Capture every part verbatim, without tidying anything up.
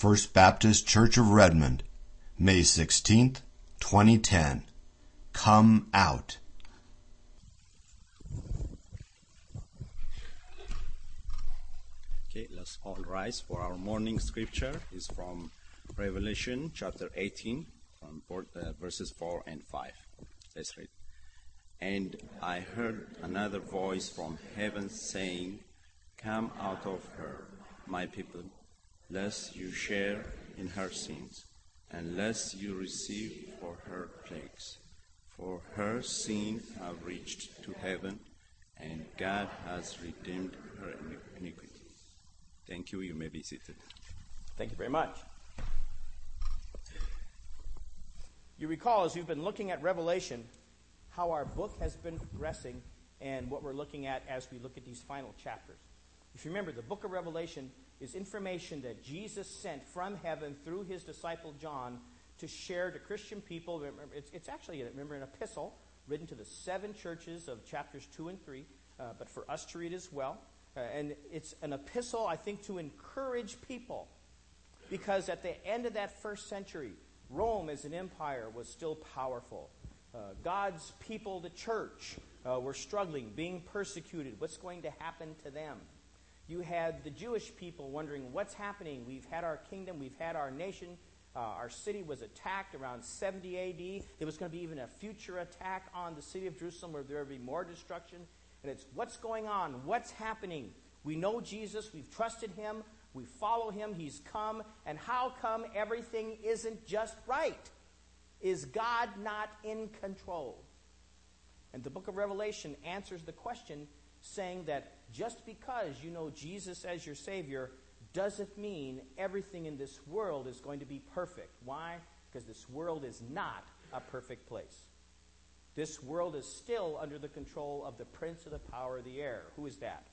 First Baptist Church of Redmond, May sixteenth, twenty ten. Come out. Okay, let's all rise for our morning scripture. Is from Revelation chapter eighteen, from uh, verses four and five. Let's read. And I heard another voice from heaven saying, "Come out of her, my people, lest you share in her sins, and lest you receive for her plagues. For her sins have reached to heaven, and God has redeemed her iniquity." Thank you. You may be seated. Thank you very much. You recall, as we've been looking at Revelation, how our book has been progressing and what we're looking at as we look at these final chapters. If you remember, the book of Revelation is information that Jesus sent from heaven through his disciple John to share to Christian people. It's, it's actually, remember, an epistle written to the seven churches of chapters two and three, uh, but for us to read as well. Uh, and it's an epistle, I think, to encourage people. Because at the end of that first century, Rome as an empire was still powerful. Uh, God's people, the church, uh, were struggling, being persecuted. What's going to happen to them? You had the Jewish people wondering, what's happening? We've had our kingdom, we've had our nation. Uh, our city was attacked around seventy A D. There was going to be even a future attack on the city of Jerusalem where there would be more destruction. And it's, what's going on? What's happening? We know Jesus. We've trusted him. We follow him. He's come. And how come everything isn't just right? Is God not in control? And the book of Revelation answers the question, saying that just because you know Jesus as your Savior doesn't mean everything in this world is going to be perfect. Why? Because this world is not a perfect place. This world is still under the control of the prince of the power of the air. Who is that?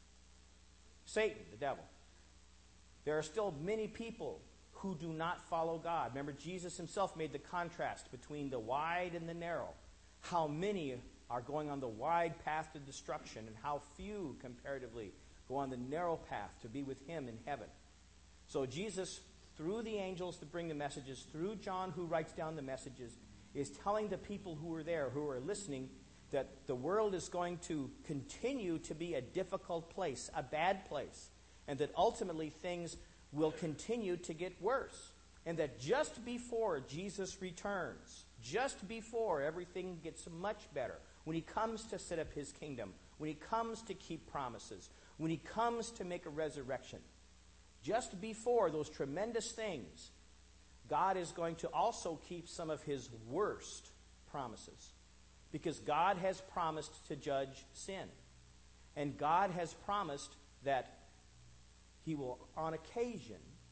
Satan, the devil. There are still many people who do not follow God. Remember, Jesus himself made the contrast between the wide and the narrow. How many are going on the wide path to destruction, and how few, comparatively, go on the narrow path to be with him in heaven. So Jesus, through the angels to bring the messages, through John who writes down the messages, is telling the people who are there, who are listening, that the world is going to continue to be a difficult place, a bad place, and that ultimately things will continue to get worse. And that just before Jesus returns, just before everything gets much better, when he comes to set up his kingdom, when he comes to keep promises, when he comes to make a resurrection, just before those tremendous things, God is going to also keep some of his worst promises. Because God has promised to judge sin. And God has promised that he will, on occasion,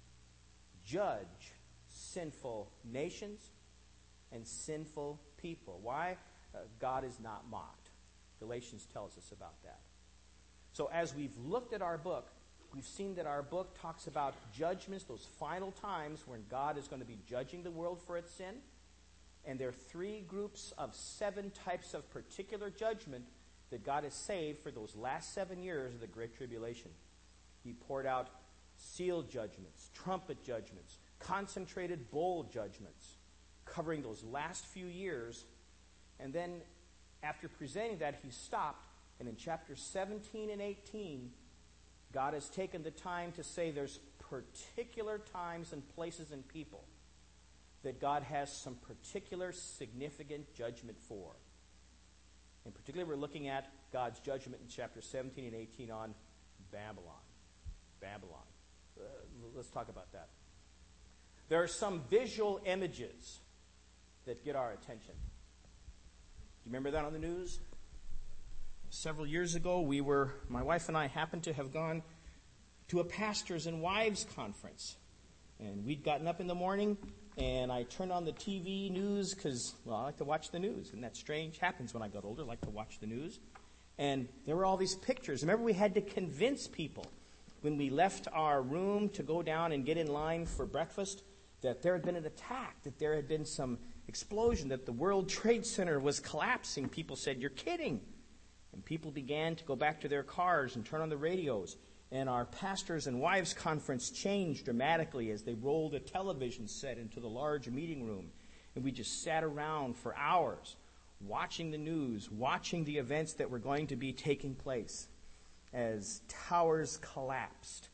judge sinful nations and sinful people. Why? Uh, God is not mocked. Galatians tells us about that. So as we've looked at our book, we've seen that our book talks about judgments, those final times when God is going to be judging the world for its sin. And there are three groups of seven types of particular judgment that God has saved for those last seven years of the Great Tribulation. He poured out seal judgments, trumpet judgments, concentrated bowl judgments, covering those last few years. And then after presenting that, he stopped. And in chapters seventeen and eighteen, God has taken the time to say there's particular times and places and people that God has some particular significant judgment for. In particular, we're looking at God's judgment in chapters seventeen and eighteen on Babylon. Babylon. Uh, let's talk about that. There are some visual images that get our attention. Do you remember that on the news? Several years ago, we were, my wife and I happened to have gone to a pastors and wives conference. And we'd gotten up in the morning, and I turned on the T V news because, well, I like to watch the news. And that's strange. Happens when I got older. I like to watch the news. And there were all these pictures. Remember, we had to convince people when we left our room to go down and get in line for breakfast that there had been an attack, that there had been some explosion, that the World Trade Center was collapsing. People said, "You're kidding." And people began to go back to their cars and turn on the radios. And our pastors and wives conference changed dramatically as they rolled a television set into the large meeting room. And we just sat around for hours watching the news, watching the events that were going to be taking place as towers collapsed,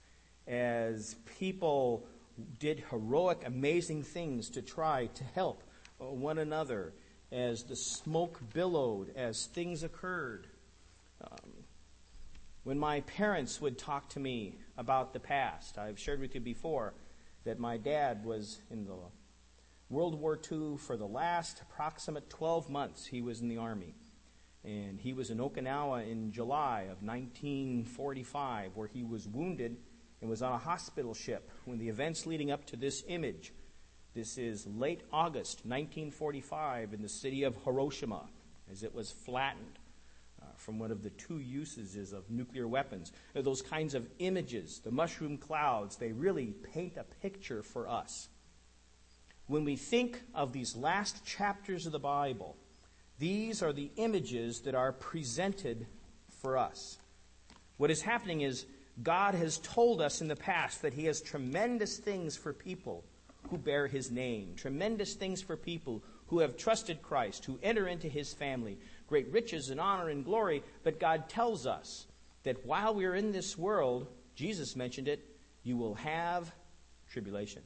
as people did heroic, amazing things to try to help one another, as the smoke billowed, as things occurred. Um, when my parents would talk to me about the past, I've shared with you before that my dad was in the World War Two for the last approximate twelve months. He was in the Army. And he was in Okinawa in July of nineteen forty-five, where he was wounded and was on a hospital ship when the events leading up to this image. This is late August nineteen forty-five in the city of Hiroshima, as it was flattened uh, from one of the two usages of nuclear weapons. Uh, those kinds of images, the mushroom clouds, they really paint a picture for us. When we think of these last chapters of the Bible, these are the images that are presented for us. What is happening is God has told us in the past that He has tremendous things for people who bear His name, tremendous things for people who have trusted Christ, who enter into His family, great riches and honor and glory. But God tells us that while we are in this world, Jesus mentioned it, you will have tribulation.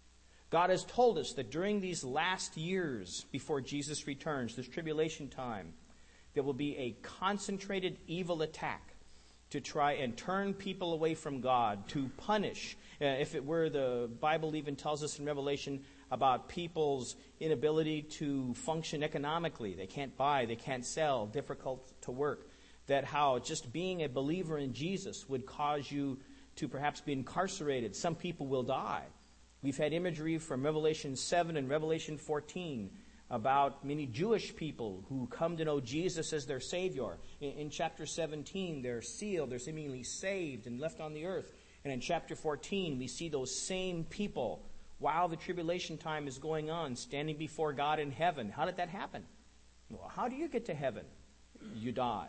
God has told us that during these last years before Jesus returns, this tribulation time, there will be a concentrated evil attack to try and turn people away from God, to punish. Uh, if it were, the Bible even tells us in Revelation about people's inability to function economically. They can't buy, they can't sell, difficult to work. That how just being a believer in Jesus would cause you to perhaps be incarcerated. Some people will die. We've had imagery from Revelation seven and Revelation fourteen about many Jewish people who come to know Jesus as their Savior. In, in chapter seventeen, they're sealed, they're seemingly saved and left on the earth. And in chapter fourteen, we see those same people, while the tribulation time is going on, standing before God in heaven. How did that happen? Well, how do you get to heaven? You die.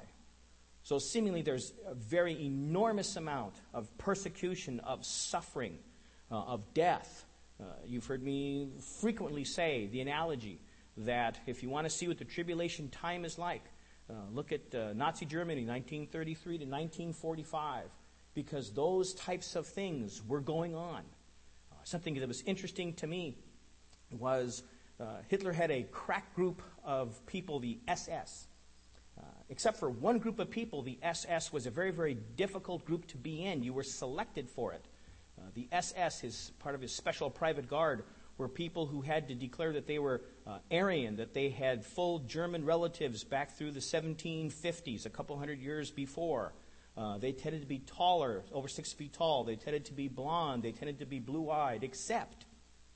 So seemingly there's a very enormous amount of persecution, of suffering, uh, of death. Uh, you've heard me frequently say the analogy that if you want to see what the tribulation time is like, uh, look at uh, Nazi Germany, nineteen thirty-three to nineteen forty-five, because those types of things were going on. Uh, something that was interesting to me was uh, Hitler had a crack group of people, the S S. Uh, except for one group of people, the S S was a very, very difficult group to be in. You were selected for it. Uh, the S S, his part of his special private guard, were people who had to declare that they were uh, Aryan, that they had full German relatives back through the seventeen fifties, a couple hundred years before. Uh, they tended to be taller, over six feet tall. They tended to be blonde. They tended to be blue-eyed, except,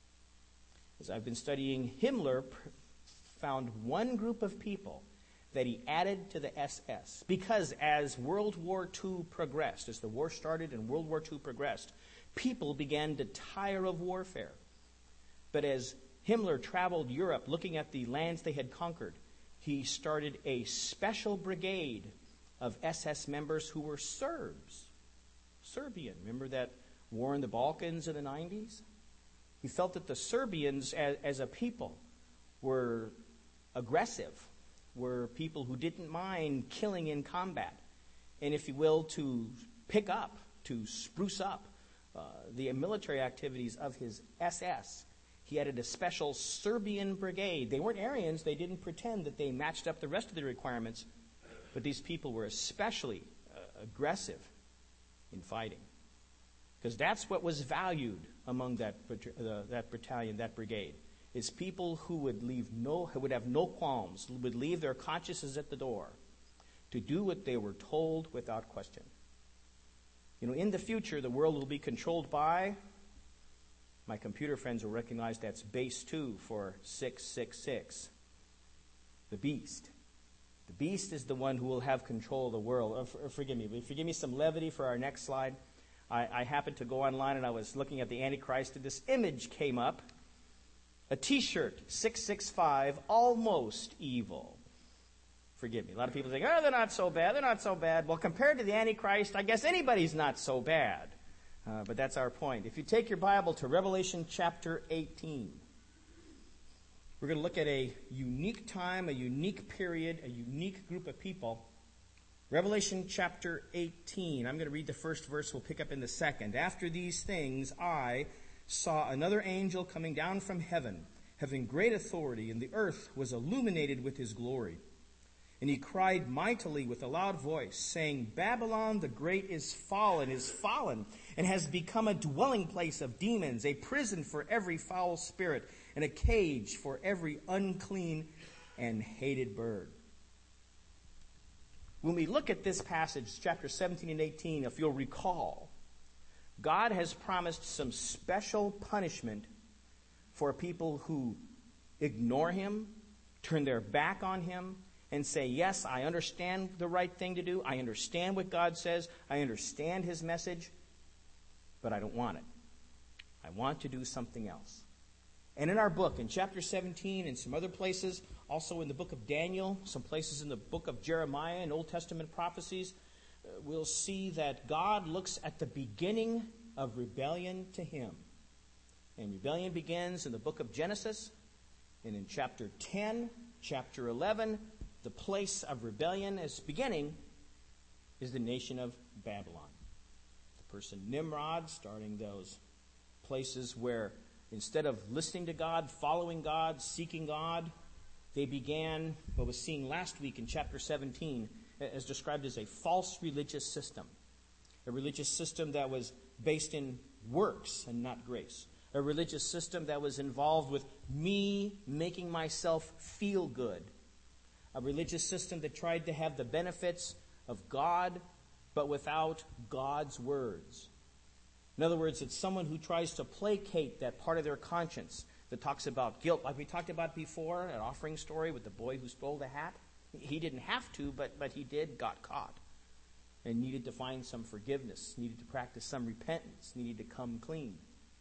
as I've been studying, Himmler found one group of people that he added to the S S. Because as World War Two progressed, as the war started and World War Two progressed, people began to tire of warfare. But as Himmler traveled Europe looking at the lands they had conquered, he started a special brigade of S S members who were Serbs. Serbian. Remember that war in the Balkans in the nineties? He felt that the Serbians as, as a people were aggressive, were people who didn't mind killing in combat. And if you will, to pick up, to spruce up uh, the military activities of his S S, he added a special Serbian brigade. They weren't Aryans. They didn't pretend that they matched up the rest of the requirements. But these people were especially uh, aggressive in fighting. Because that's what was valued among that, uh, that battalion, that brigade, is people who would leave no, who would have no qualms, would leave their consciences at the door to do what they were told without question. You know, in the future, the world will be controlled by, my computer friends will recognize that's base two for six six six, the beast. The beast is the one who will have control of the world. Oh, for, forgive me. Forgive me some levity for our next slide. I, I happened to go online and I was looking at the Antichrist and this image came up. A T-shirt, six six five, almost evil. Forgive me. A lot of people think, oh, they're not so bad. They're not so bad. Well, compared to the Antichrist, I guess anybody's not so bad. Uh, but that's our point. If you take your Bible to Revelation chapter eighteen, we're going to look at a unique time, a unique period, a unique group of people. Revelation chapter eighteen. I'm going to read the first verse. We'll pick up in the second. After these things, I saw another angel coming down from heaven, having great authority, and the earth was illuminated with his glory. And he cried mightily with a loud voice, saying, Babylon the great is fallen, is fallen, and has become a dwelling place of demons, a prison for every foul spirit, and a cage for every unclean and hated bird. When we look at this passage, chapter seventeen and eighteen, if you'll recall, God has promised some special punishment for people who ignore him, turn their back on him, and say, yes, I understand the right thing to do. I understand what God says. I understand his message, but I don't want it. I want to do something else. And in our book, in chapter seventeen and some other places, also in the book of Daniel, some places in the book of Jeremiah and Old Testament prophecies, uh, we'll see that God looks at the beginning of rebellion to him. And rebellion begins in the book of Genesis, and in chapter ten, chapter eleven, the place of rebellion is beginning is the nation of Babylon. The person Nimrod, starting those places where instead of listening to God, following God, seeking God, they began what was seen last week in chapter seventeen as described as a false religious system. A religious system that was based in works and not grace. A religious system that was involved with me making myself feel good. A religious system that tried to have the benefits of God, but without God's words. In other words, it's someone who tries to placate that part of their conscience that talks about guilt, like we talked about before, an offering story with the boy who stole the hat. He didn't have to, but, but he did, got caught, and needed to find some forgiveness, needed to practice some repentance, needed to come clean.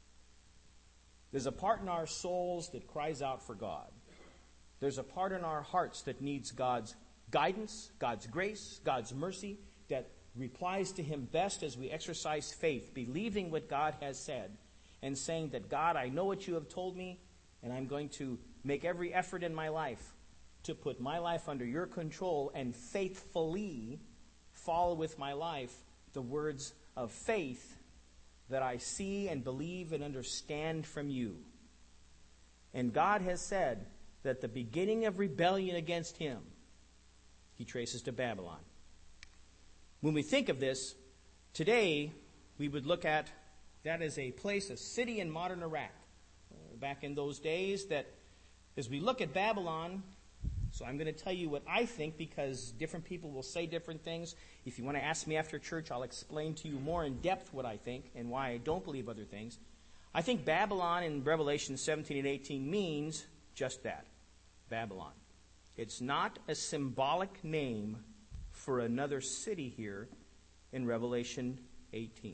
There's a part in our souls that cries out for God. There's a part in our hearts that needs God's guidance, God's grace, God's mercy, that replies to him best as we exercise faith, believing what God has said, and saying that, God, I know what you have told me, and I'm going to make every effort in my life to put my life under your control and faithfully follow with my life the words of faith that I see and believe and understand from you. And God has said that the beginning of rebellion against him, he traces to Babylon. When we think of this, today we would look at that as a place, a city in modern Iraq. Uh, back in those days, that as we look at Babylon, so I'm going to tell you what I think, because different people will say different things. If you want to ask me after church, I'll explain to you more in depth what I think and why I don't believe other things. I think Babylon in Revelation seventeen and eighteen means just that, Babylon. It's not a symbolic name for another city here in Revelation eighteen.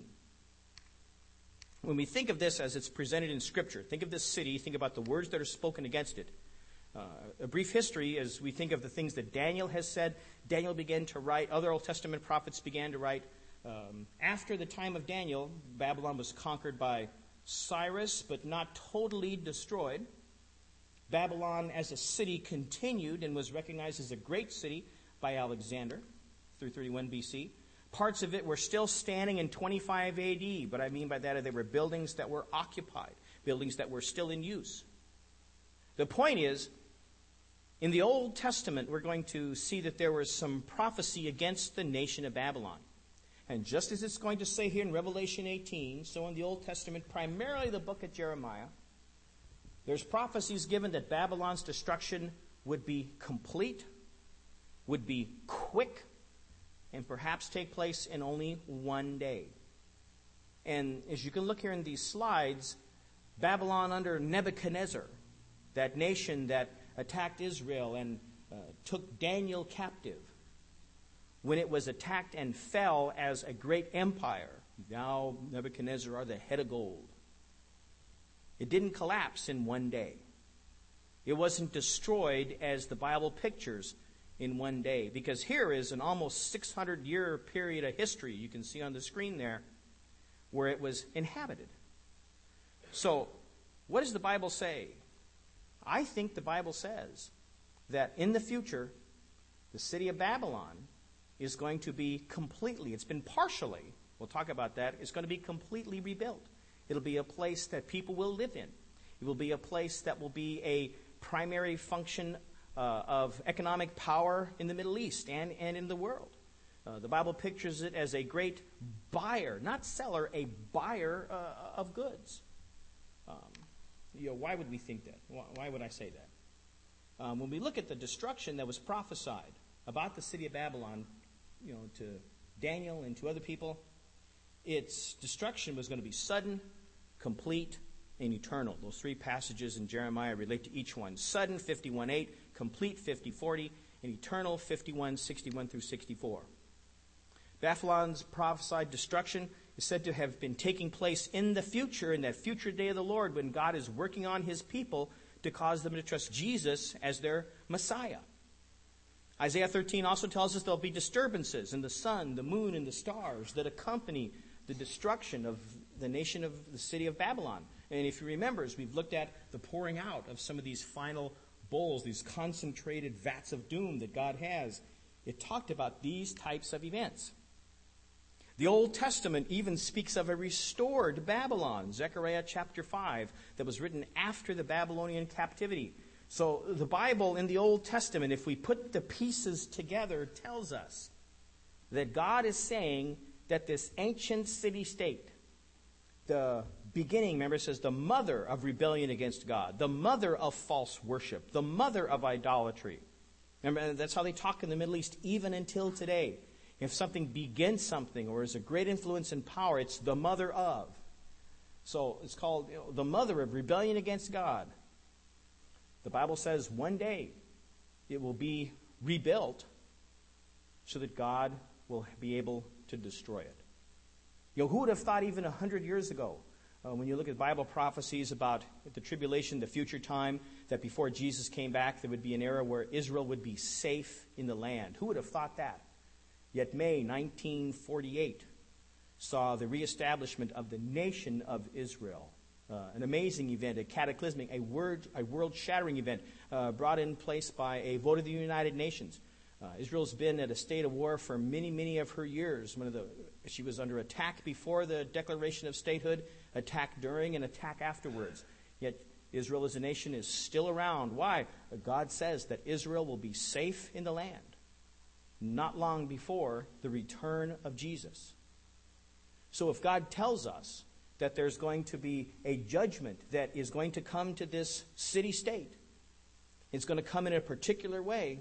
When we think of this as it's presented in Scripture, think of this city, think about the words that are spoken against it. Uh, a brief history as we think of the things that Daniel has said. Daniel began to write, other Old Testament prophets began to write. Um, after the time of Daniel, Babylon was conquered by Cyrus, but not totally destroyed. Babylon as a city continued and was recognized as a great city by Alexander, three thirty-one B C. Parts of it were still standing in twenty-five A D, but I mean by that, there were buildings that were occupied, buildings that were still in use. The point is, in the Old Testament, we're going to see that there was some prophecy against the nation of Babylon. And just as it's going to say here in Revelation eighteen, so in the Old Testament, primarily the book of Jeremiah, there's prophecies given that Babylon's destruction would be complete, would be quick, and perhaps take place in only one day. And as you can look here in these slides, Babylon under Nebuchadnezzar, that nation that attacked Israel and uh, took Daniel captive, when it was attacked and fell as a great empire, now Nebuchadnezzar are the head of gold. It didn't collapse in one day. It wasn't destroyed as the Bible pictures in one day. Because here is an almost six hundred year period of history, you can see on the screen there, where it was inhabited. So, what does the Bible say? I think the Bible says that in the future, the city of Babylon is going to be completely, it's been partially, we'll talk about that, it's going to be completely rebuilt. It'll be a place that people will live in. It will be a place that will be a primary function uh, of economic power in the Middle East and, and in the world. Uh, the Bible pictures it as a great buyer, not seller, a buyer uh, of goods. Um, you know, why would we think that? Why, why would I say that? Um, when we look at the destruction that was prophesied about the city of Babylon, you know, to Daniel and to other people, its destruction was going to be sudden, complete, and eternal. Those three passages in Jeremiah relate to each one. Sudden, fifty-one eight, complete, fifty forty, and eternal, fifty-one sixty-one through sixty-four. Babylon's prophesied destruction is said to have been taking place in the future, in that future day of the Lord, when God is working on his people to cause them to trust Jesus as their Messiah. Isaiah thirteen also tells us there'll be disturbances in the sun, the moon, and the stars that accompany the destruction of the nation of the city of Babylon. And if you remember, as we've looked at the pouring out of some of these final bowls, these concentrated vats of doom that God has, it talked about these types of events. The Old Testament even speaks of a restored Babylon, Zechariah chapter five, that was written after the Babylonian captivity. So the Bible in the Old Testament, if we put the pieces together, tells us that God is saying that this ancient city-state, the beginning, remember, it says the mother of rebellion against God, the mother of false worship, the mother of idolatry. Remember, that's how they talk in the Middle East even until today. If something begins something or is a great influence and power, it's the mother of. So it's called, you know, the mother of rebellion against God. The Bible says one day it will be rebuilt so that God will be able to destroy it. You know, who would have thought even a hundred years ago, uh, when you look at Bible prophecies about the tribulation, the future time, that before Jesus came back, there would be an era where Israel would be safe in the land. Who would have thought that? Yet May nineteen forty-eight saw the reestablishment of the nation of Israel. Uh, an amazing event, a cataclysmic, a, word, a world-shattering event uh, brought in place by a vote of the United Nations. Uh, Israel's been at a state of war for many, many of her years. One of the, she was under attack before the declaration of statehood, attack during, and attack afterwards. Yet Israel as a nation is still around. Why? God says that Israel will be safe in the land not long before the return of Jesus. So if God tells us that there's going to be a judgment that is going to come to this city-state, it's going to come in a particular way.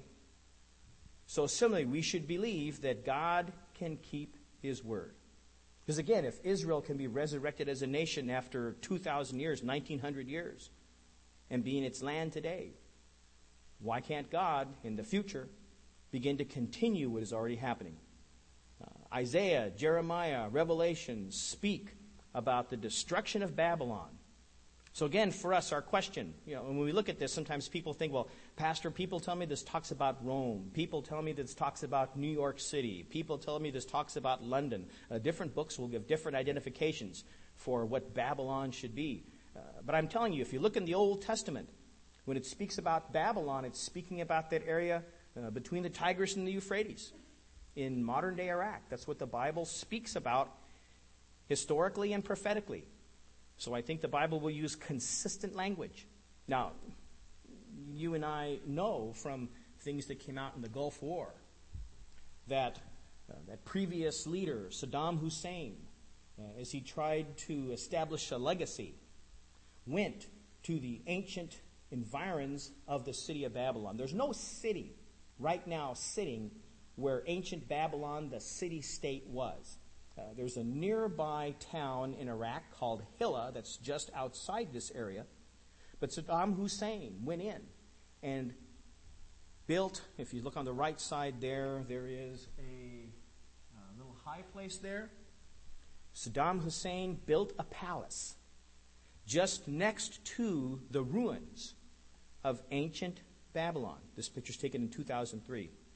So similarly, we should believe that God can keep his word. Because again, if Israel can be resurrected as a nation after two thousand years, nineteen hundred years, and be in its land today, why can't God, in the future, begin to continue what is already happening? Uh, Isaiah, Jeremiah, Revelation speak about the destruction of Babylon. So again, for us, our question, you know, when we look at this, sometimes people think, well, Pastor, people tell me this talks about Rome. People tell me this talks about New York City. People tell me this talks about London. Uh, different books will give different identifications for what Babylon should be. Uh, but I'm telling you, if you look in the Old Testament, when it speaks about Babylon, it's speaking about that area uh, between the Tigris and the Euphrates in modern-day Iraq. That's what the Bible speaks about historically and prophetically. So I think the Bible will use consistent language. Now, you and I know from things that came out in the Gulf War that uh, that previous leader, Saddam Hussein, uh, as he tried to establish a legacy, went to the ancient environs of the city of Babylon. There's no city right now sitting where ancient Babylon, the city-state, was. Uh, there's a nearby town in Iraq called Hilla that's just outside this area. But Saddam Hussein went in and built, if you look on the right side there, there is a uh, little high place there. Saddam Hussein built a palace just next to the ruins of ancient Babylon. This picture's taken in two thousand three.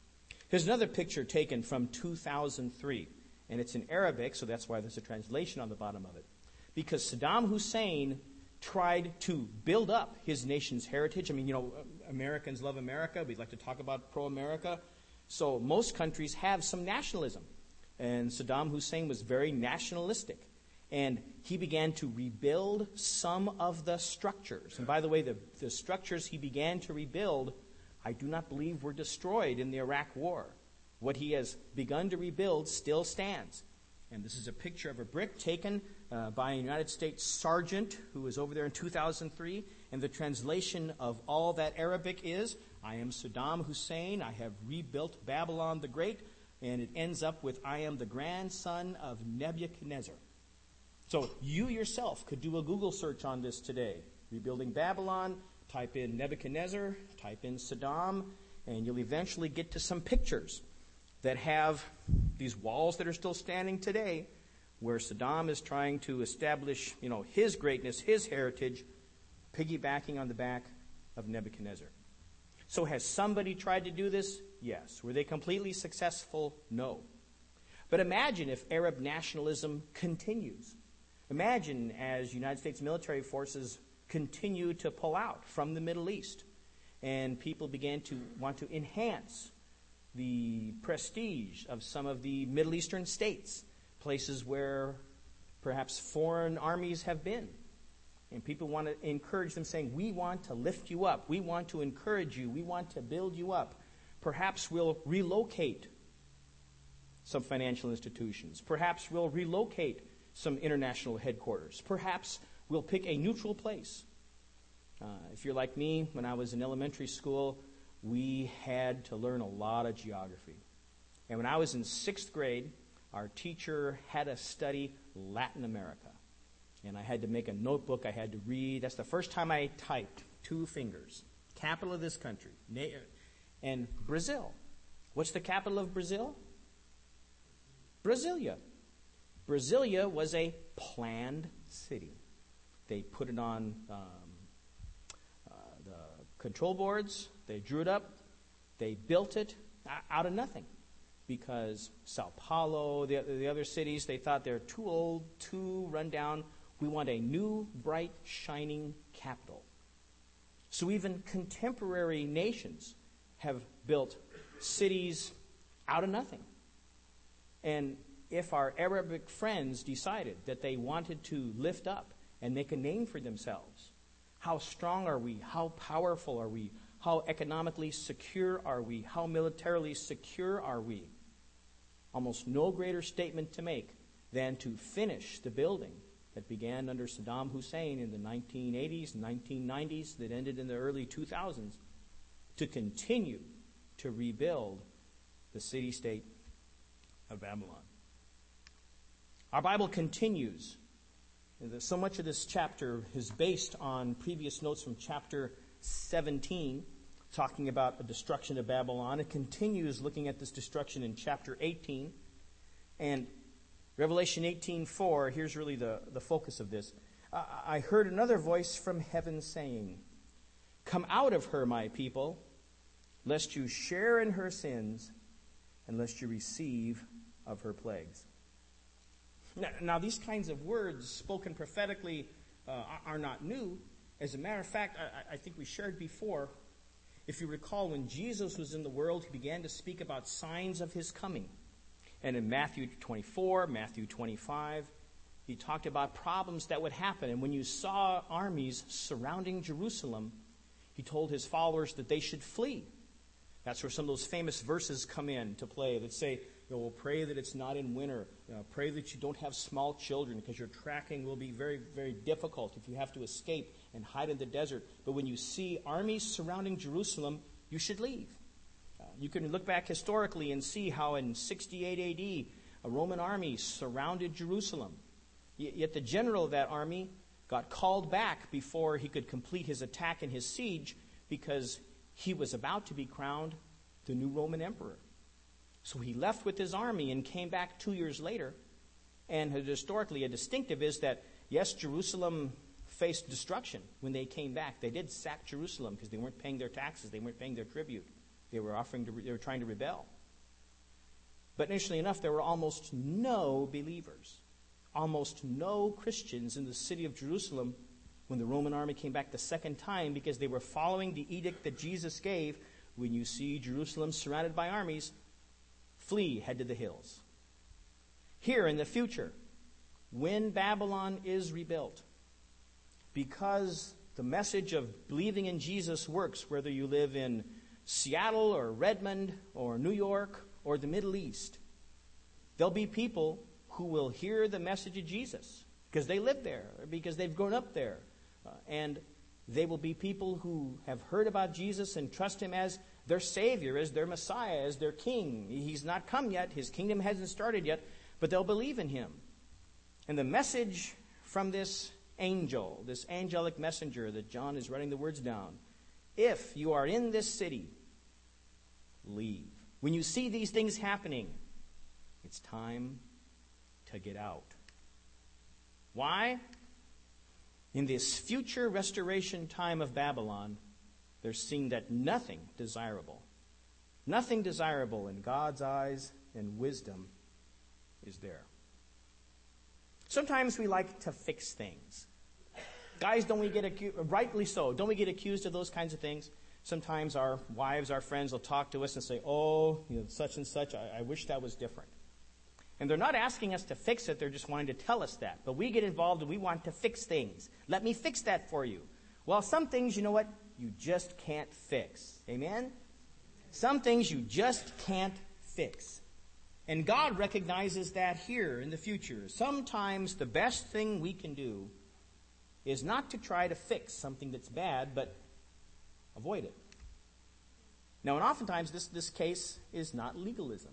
Here's another picture taken from two thousand three, and it's in Arabic, so that's why there's a translation on the bottom of it. Because Saddam Hussein tried to build up his nation's heritage. I mean, you know, Americans love America. We'd like to talk about pro-America. So most countries have some nationalism. And Saddam Hussein was very nationalistic. And he began to rebuild some of the structures. And by the way, the, the structures he began to rebuild, I do not believe were destroyed in the Iraq War. What he has begun to rebuild still stands. And this is a picture of a brick taken uh, by a United States sergeant who was over there in two thousand three. And the translation of all that Arabic is, I am Saddam Hussein, I have rebuilt Babylon the Great. And it ends up with, I am the grandson of Nebuchadnezzar. So you yourself could do a Google search on this today. Rebuilding Babylon, type in Nebuchadnezzar, type in Saddam, and you'll eventually get to some pictures that have these walls that are still standing today, where Saddam is trying to establish, you know, his greatness, his heritage, piggybacking on the back of Nebuchadnezzar. So has somebody tried to do this? Yes. Were they completely successful? No. But imagine if Arab nationalism continues. Imagine as United States military forces continue to pull out from the Middle East and people began to want to enhance the prestige of some of the Middle Eastern states, places where perhaps foreign armies have been. And people want to encourage them saying, we want to lift you up. We want to encourage you. We want to build you up. Perhaps we'll relocate some financial institutions. Perhaps we'll relocate some international headquarters. Perhaps we'll pick a neutral place. Uh, if you're like me, when I was in elementary school, we had to learn a lot of geography. And when I was in sixth grade, our teacher had us study Latin America. And I had to make a notebook. I had to read. That's the first time I typed two fingers. Capital of this country. And Brazil. What's the capital of Brazil? Brasilia. Brasilia was a planned city. They put it on um, uh, the control boards. They drew it up. They built it out of nothing. Because Sao Paulo, the, the other cities, they thought they're too old, too run down. We want a new, bright, shining capital. So even contemporary nations have built cities out of nothing. And if our Arabic friends decided that they wanted to lift up and make a name for themselves, how strong are we? How powerful are we? How economically secure are we? How militarily secure are we? Almost no greater statement to make than to finish the building that began under Saddam Hussein in the nineteen eighties, nineteen nineties, that ended in the early two thousands, to continue to rebuild the city-state of Babylon. Our Bible continues. So much of this chapter is based on previous notes from chapter seventeen, talking about the destruction of Babylon. It continues looking at this destruction in chapter eighteen. And Revelation eighteen four, here's really the, the focus of this. I, I heard another voice from heaven saying, "Come out of her, my people, lest you share in her sins, and lest you receive of her plagues." Now, now these kinds of words spoken prophetically uh, are not new. As a matter of fact, I, I think we shared before, if you recall, when Jesus was in the world, he began to speak about signs of his coming. And in Matthew twenty-four, Matthew twenty-five, he talked about problems that would happen. And when you saw armies surrounding Jerusalem, he told his followers that they should flee. That's where some of those famous verses come in to play that say, you know, we'll pray that it's not in winter. You know, pray that you don't have small children, because your tracking will be very, very difficult if you have to escape and hide in the desert. But when you see armies surrounding Jerusalem, you should leave. Uh, you can look back historically and see how in sixty-eight A D, a Roman army surrounded Jerusalem. Y- yet the general of that army got called back before he could complete his attack and his siege, because he was about to be crowned the new Roman emperor. So he left with his army and came back two years later. And historically, a distinctive is that, yes, Jerusalem faced destruction when they came back. They did sack Jerusalem because they weren't paying their taxes. They weren't paying their tribute. They were offering to, they were trying to rebel. But interestingly enough, there were almost no believers, almost no Christians in the city of Jerusalem when the Roman army came back the second time, because they were following the edict that Jesus gave. When you see Jerusalem surrounded by armies, flee, head to the hills. Here in the future, when Babylon is rebuilt, because the message of believing in Jesus works, whether you live in Seattle or Redmond or New York or the Middle East, there'll be people who will hear the message of Jesus because they live there, or because they've grown up there. Uh, and they will be people who have heard about Jesus and trust him as their Savior, as their Messiah, as their King. He's not come yet. His kingdom hasn't started yet, but they'll believe in him. And the message from this angel, this angelic messenger that John is writing the words down, if you are in this city, leave. When you see these things happening, it's time to get out. Why? In this future restoration time of Babylon, they're seeing that nothing desirable, nothing desirable in God's eyes and wisdom is there. Sometimes we like to fix things. Guys, don't we get accused, rightly so, don't we get accused of those kinds of things? Sometimes our wives, our friends will talk to us and say, oh, you know, such and such, I, I wish that was different. And they're not asking us to fix it, they're just wanting to tell us that. But we get involved and we want to fix things. Let me fix that for you. Well, some things, you know what, you just can't fix. Amen? Some things you just can't fix. And God recognizes that here in the future. Sometimes the best thing we can do is not to try to fix something that's bad, but avoid it. Now, and oftentimes this, this case is not legalism.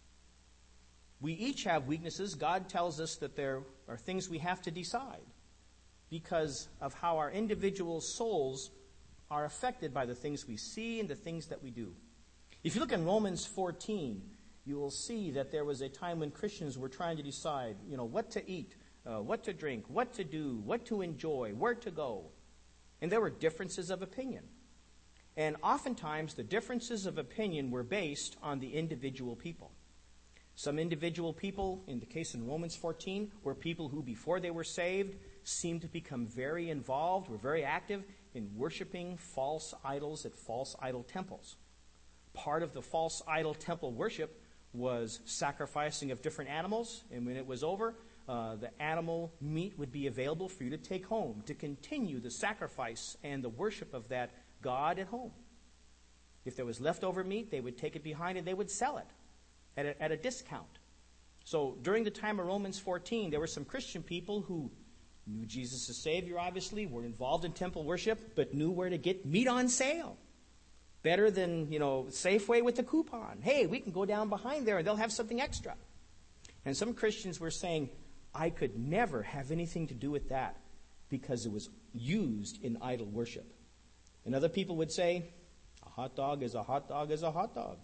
We each have weaknesses. God tells us that there are things we have to decide because of how our individual souls are affected by the things we see and the things that we do. If you look in Romans fourteen, you will see that there was a time when Christians were trying to decide, you know, what to eat, uh, what to drink, what to do, what to enjoy, where to go. And there were differences of opinion. And oftentimes the differences of opinion were based on the individual people. Some individual people, in the case in Romans fourteen, were people who before they were saved seemed to become very involved, were very active in worshiping false idols at false idol temples. Part of the false idol temple worship was sacrificing of different animals, and when it was over, uh, the animal meat would be available for you to take home, to continue the sacrifice and the worship of that God at home. If there was leftover meat, they would take it behind and they would sell it at a, at a discount. So during the time of Romans fourteen, there were some Christian people who knew Jesus as Savior, obviously, were involved in temple worship, but knew where to get meat on sale. Better than, you know, Safeway with the coupon. Hey, we can go down behind there and they'll have something extra. And some Christians were saying, I could never have anything to do with that because it was used in idol worship. And other people would say, a hot dog is a hot dog is a hot dog.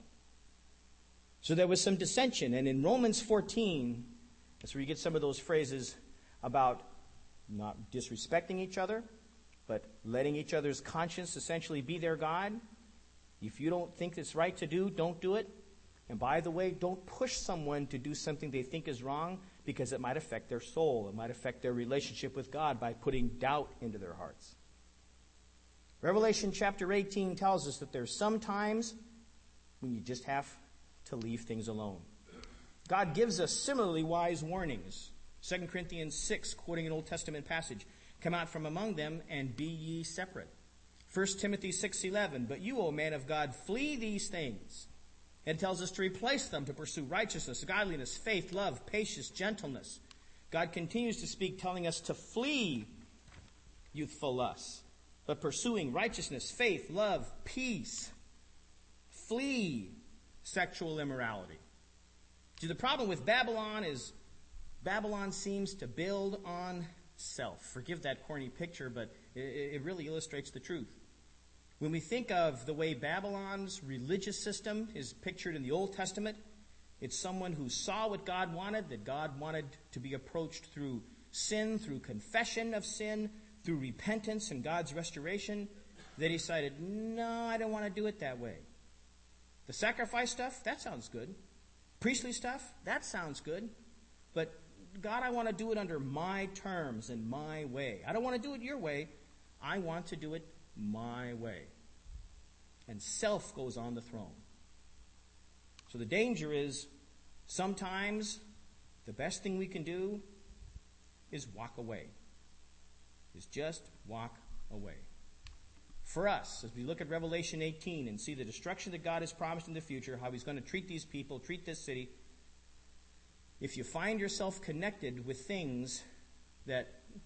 So there was some dissension. And in Romans fourteen, that's where you get some of those phrases about not disrespecting each other, but letting each other's conscience essentially be their God. If you don't think it's right to do, don't do it. And by the way, don't push someone to do something they think is wrong because it might affect their soul. It might affect their relationship with God by putting doubt into their hearts. Revelation chapter eighteen tells us that there's some times when you just have to leave things alone. God gives us similarly wise warnings. Second Corinthians six, quoting an Old Testament passage, come out from among them and be ye separate. First Timothy six eleven, but you, O man of God, flee these things. And it tells us to replace them, to pursue righteousness, godliness, faith, love, patience, gentleness. God continues to speak, telling us to flee youthful lusts, but pursuing righteousness, faith, love, peace. Flee sexual immorality. See, the problem with Babylon is Babylon seems to build on self. Forgive that corny picture, but it, it really illustrates the truth. When we think of the way Babylon's religious system is pictured in the Old Testament, it's someone who saw what God wanted, that God wanted to be approached through sin, through confession of sin, through repentance and God's restoration. They decided, no, I don't want to do it that way. The sacrifice stuff, that sounds good. Priestly stuff, that sounds good. But God, I want to do it under my terms and my way. I don't want to do it your way. I want to do it my way. And self goes on the throne. So the danger is sometimes the best thing we can do is walk away. Is just walk away. For us, as we look at Revelation eighteen and see the destruction that God has promised in the future, how he's going to treat these people, treat this city, if you find yourself connected with things that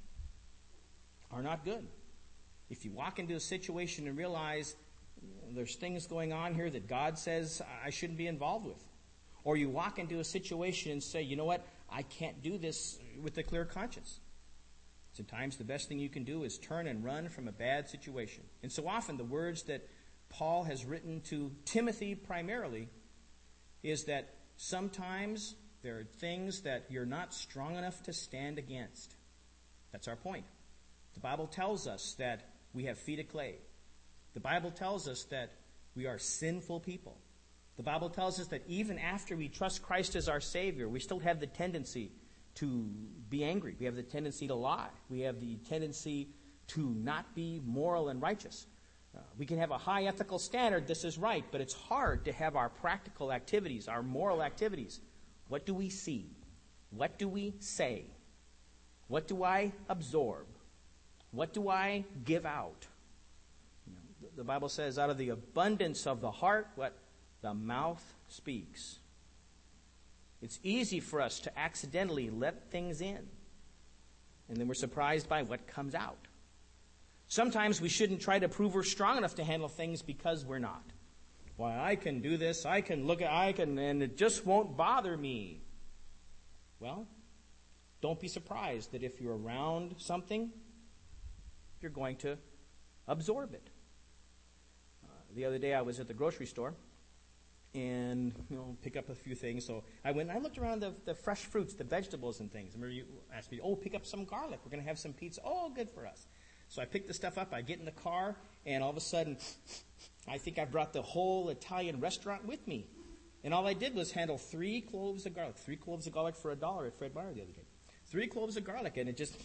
are not good, if you walk into a situation and realize there's things going on here that God says I shouldn't be involved with, or you walk into a situation and say, you know what, I can't do this with a clear conscience. Sometimes the best thing you can do is turn and run from a bad situation. And so often the words that Paul has written to Timothy primarily is that sometimes there are things that you're not strong enough to stand against. That's our point. The Bible tells us that we have feet of clay. The Bible tells us that we are sinful people. The Bible tells us that even after we trust Christ as our Savior, we still have the tendency to be angry. We have the tendency to lie. We have the tendency to not be moral and righteous. Uh, we can have a high ethical standard, this is right, but it's hard to have our practical activities, our moral activities. What do we see? What do we say? What do I absorb? What do I give out? You know, the, the Bible says, out of the abundance of the heart, what? The mouth speaks. It's easy for us to accidentally let things in. And then we're surprised by what comes out. Sometimes we shouldn't try to prove we're strong enough to handle things because we're not. Why, I can do this, I can look at, I can, and it just won't bother me. Well, don't be surprised that if you're around something, you're going to absorb it. Uh, the other day I was at the grocery store and, you know, pick up a few things. So I went and I looked around the, the fresh fruits, the vegetables and things. Remember you asked me, oh, pick up some garlic. We're going to have some pizza. Oh, good for us. So I picked the stuff up. I get in the car, and all of a sudden, I think I brought the whole Italian restaurant with me. And all I did was handle three cloves of garlic. Three cloves of garlic for a dollar at Fred Meyer the other day. Three cloves of garlic, and it just...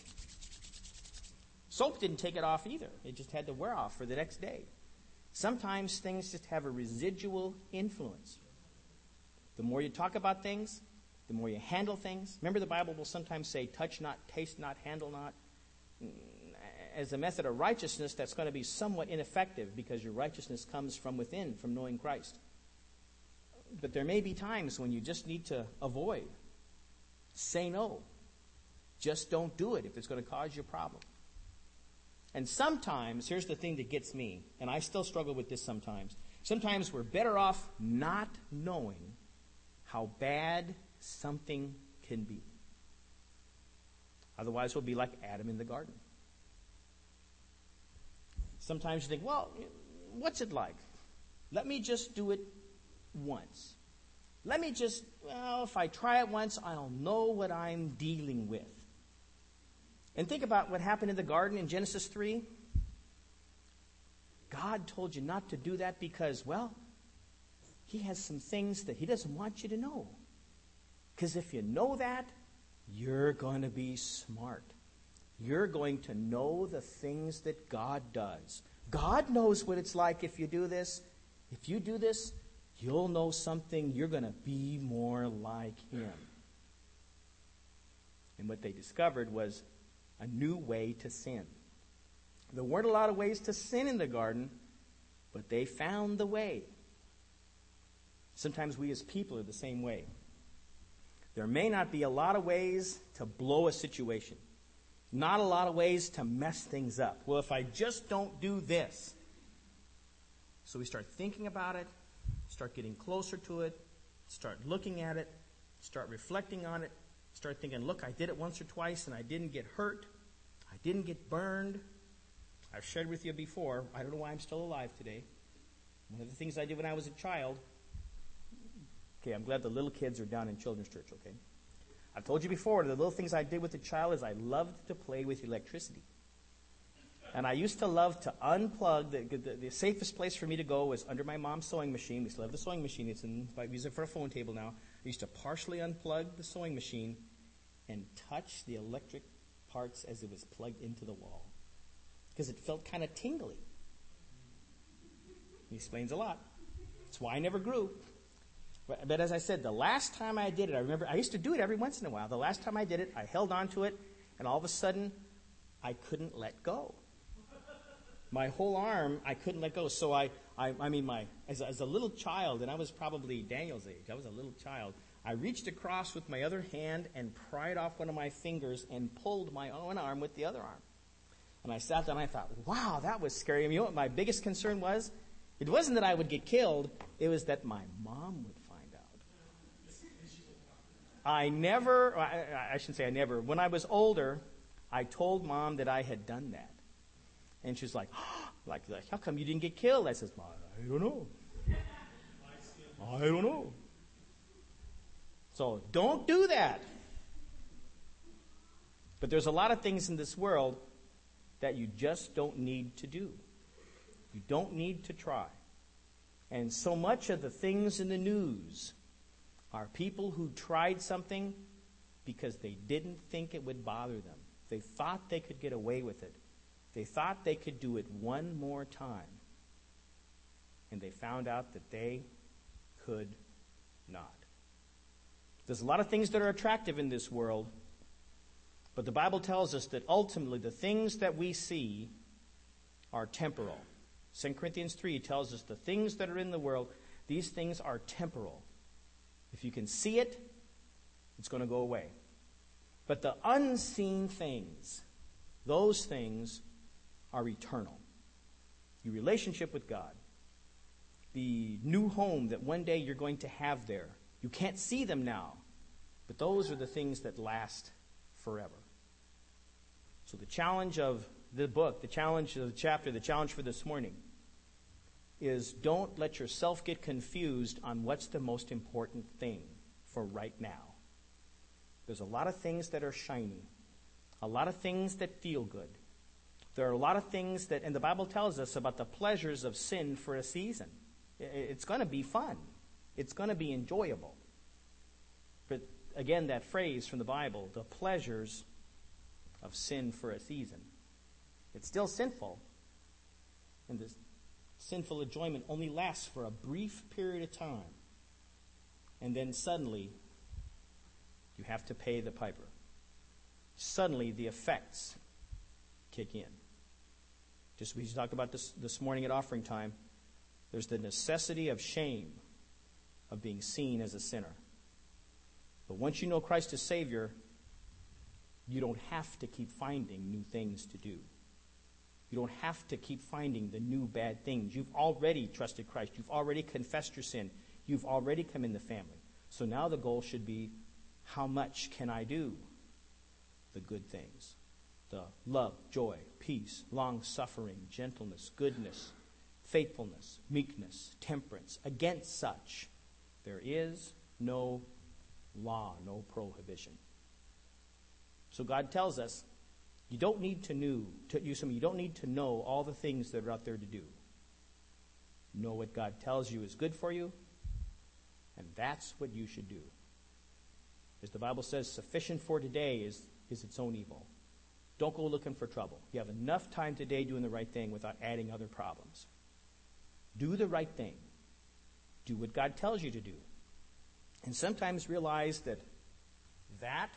Soap didn't take it off either. It just had to wear off for the next day. Sometimes things just have a residual influence. The more you talk about things, the more you handle things. Remember, the Bible will sometimes say, touch not, taste not, handle not. As a method of righteousness, that's going to be somewhat ineffective because your righteousness comes from within, from knowing Christ. But there may be times when you just need to avoid. Say no. Just don't do it if it's going to cause you a problem. And sometimes, here's the thing that gets me, and I still struggle with this sometimes. Sometimes we're better off not knowing how bad something can be. Otherwise, we'll be like Adam in the garden. Sometimes you think, well, what's it like? Let me just do it once. Let me just, well, if I try it once, I'll know what I'm dealing with. And think about what happened in the garden in Genesis three. God told you not to do that because, well, he has some things that he doesn't want you to know. Because if you know that, you're going to be smart. You're going to know the things that God does. God knows what it's like if you do this. If you do this, you'll know something. You're going to be more like him. And what they discovered was a new way to sin. There weren't a lot of ways to sin in the garden, but they found the way. Sometimes we as people are the same way. There may not be a lot of ways to blow a situation. Not a lot of ways to mess things up. Well, if I just don't do this. So we start thinking about it, start getting closer to it, start looking at it, start reflecting on it, start thinking, look, I did it once or twice and I didn't get hurt. I didn't get burned. I've shared with you before, I don't know why I'm still alive today. One of the things I did when I was a child, okay, I'm glad the little kids are down in children's church, okay? I've told you before, the little things I did with the child is I loved to play with electricity. And I used to love to unplug. The, the, the safest place for me to go was under my mom's sewing machine. We still have the sewing machine. It's in, I use it for a phone table now. I used to partially unplug the sewing machine and touch the electric parts as it was plugged into the wall, because it felt kind of tingly. He explains a lot. That's why I never grew. But, but as I said, the last time I did it, I remember I used to do it every once in a while. The last time I did it, I held on to it, and all of a sudden, I couldn't let go. My whole arm, I couldn't let go. So I, I, I mean, my as, as a little child, and I was probably Daniel's age. I was a little child. I reached across with my other hand and pried off one of my fingers and pulled my own arm with the other arm. And I sat there and I thought, wow, that was scary. I mean, you know what my biggest concern was? It wasn't that I would get killed. It was that my mom would find out. I never, I, I shouldn't say I never. When I was older, I told Mom that I had done that. And she's like, oh, like, like, how come you didn't get killed? I says, I don't know. I don't know. So don't do that. But there's a lot of things in this world that you just don't need to do. You don't need to try. And so much of the things in the news are people who tried something because they didn't think it would bother them. They thought they could get away with it. They thought they could do it one more time. And they found out that they could not. There's a lot of things that are attractive in this world, but the Bible tells us that ultimately the things that we see are temporal. Second Corinthians three tells us the things that are in the world, these things are temporal. If you can see it, it's going to go away. But the unseen things, those things are eternal. Your relationship with God, the new home that one day you're going to have there. You can't see them now, but those are the things that last forever. So the challenge of the book, the challenge of the chapter, the challenge for this morning is don't let yourself get confused on what's the most important thing for right now. There's a lot of things that are shiny, a lot of things that feel good. There are a lot of things that, and the Bible tells us about the pleasures of sin for a season. It's going to be fun. It's going to be enjoyable. But again, that phrase from the Bible, the pleasures of sin for a season. It's still sinful. And this sinful enjoyment only lasts for a brief period of time. And then suddenly, you have to pay the piper. Suddenly, the effects kick in. Just we talked about this this morning at offering time. There's the necessity of shame of being seen as a sinner. But once you know Christ as Savior, you don't have to keep finding new things to do. You don't have to keep finding the new bad things. You've already trusted Christ. You've already confessed your sin. You've already come in the family. So now the goal should be, how much can I do the good things? The love, joy, peace, long-suffering, gentleness, goodness, faithfulness, meekness, temperance. Against such, there is no law, no prohibition. So God tells us, you don't need to know, to, you, you don't need to know all the things that are out there to do. Know what God tells you is good for you, and that's what you should do. As the Bible says, sufficient for today is, is its own evil. Don't go looking for trouble. You have enough time today doing the right thing without adding other problems. Do the right thing. Do what God tells you to do. And sometimes realize that that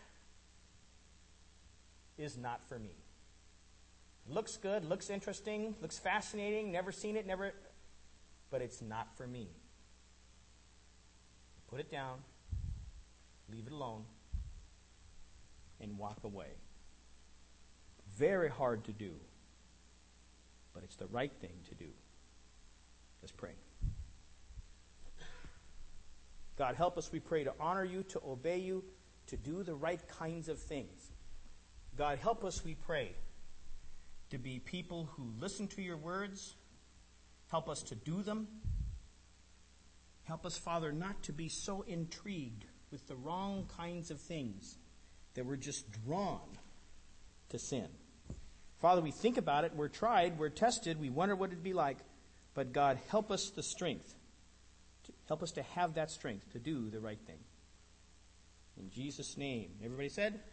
is not for me. Looks good, looks interesting, looks fascinating, never seen it, never, but it's not for me. Put it down, leave it alone, and walk away. Very hard to do, but it's the right thing to do. Let's pray. God, help us, we pray, to honor you, to obey you, to do the right kinds of things. God, help us, we pray, to be people who listen to your words. Help us to do them. Help us, Father, not to be so intrigued with the wrong kinds of things that we're just drawn to sin. Father, we think about it, we're tried, we're tested, we wonder what it'd be like. But God, help us the strength. To help us to have that strength to do the right thing. In Jesus' name. Everybody said?